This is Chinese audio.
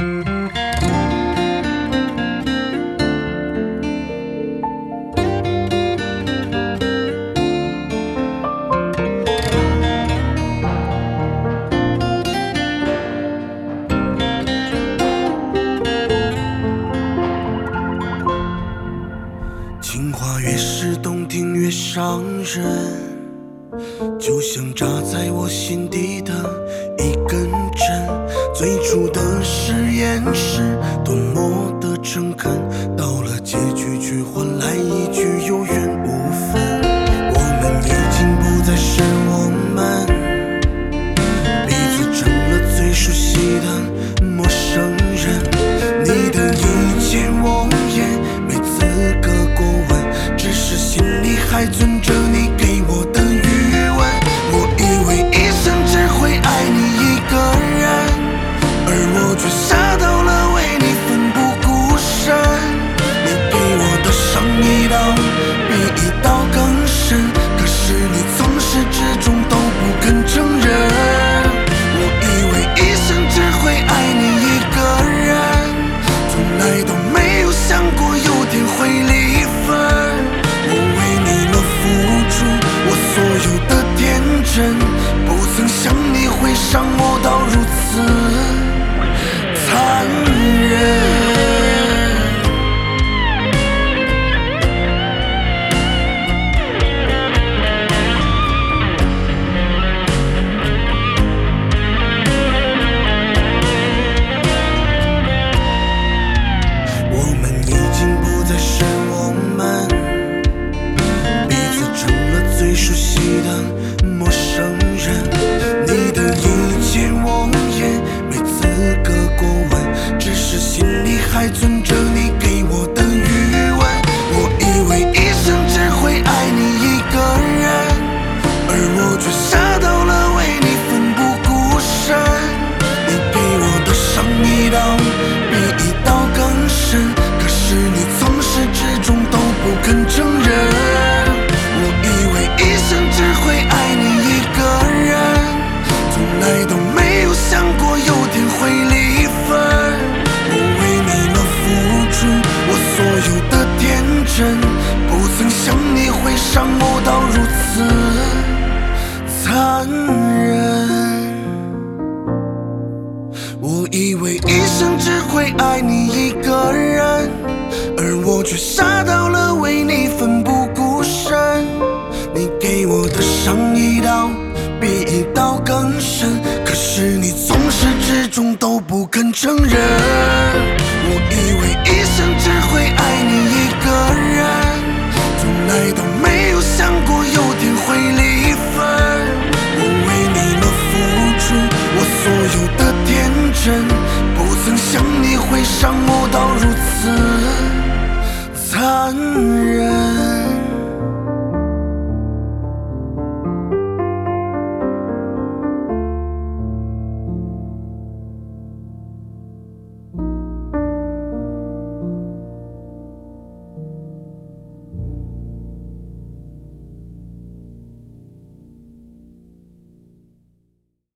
情话越是动听越伤人，就像扎在我心底的一根针。最初的誓言是多么的诚恳，到了结局却换来一句有缘无分。我们已经不再是我们，彼此成了最熟悉的陌生人。你的一切我也没资格过问，只是心里还存着你给我的余温。我以为一生只会爱你一个人，而我却傻到了为你奋不顾身。你给我的伤一刀比一刀更深，可是你从始至终都不肯承认。我以为一生只会爱你一个人，从来都没有想过有天会离分。我为你而付出我所有的天真，不曾想你会伤我到如此残忍。我们已经不再是我们，彼此成了最熟悉的陌生人。你的一切我也没资格过问，只是心里还存着你给我的余温。我以为一生只会爱你一个人，而我却傻到了为你奋不顾身。你给我的伤一刀比一刀更深，可是你从始至终都不肯承认。我以为一生只会爱你一个人，从来都没有想过有天会离分。我为你而付出我所有的天真，不曾想你会伤我到如此残忍。我以为一生只会爱你一个人，而我却傻到了为你奋不顾身。你给我的伤一刀比一刀更深，可是你从始至终都不肯承认。我以为一生只会爱你一个人，从来都没有想过有天会离分。我为你而付出我所有的天真，不曾想你会伤我到如此残忍。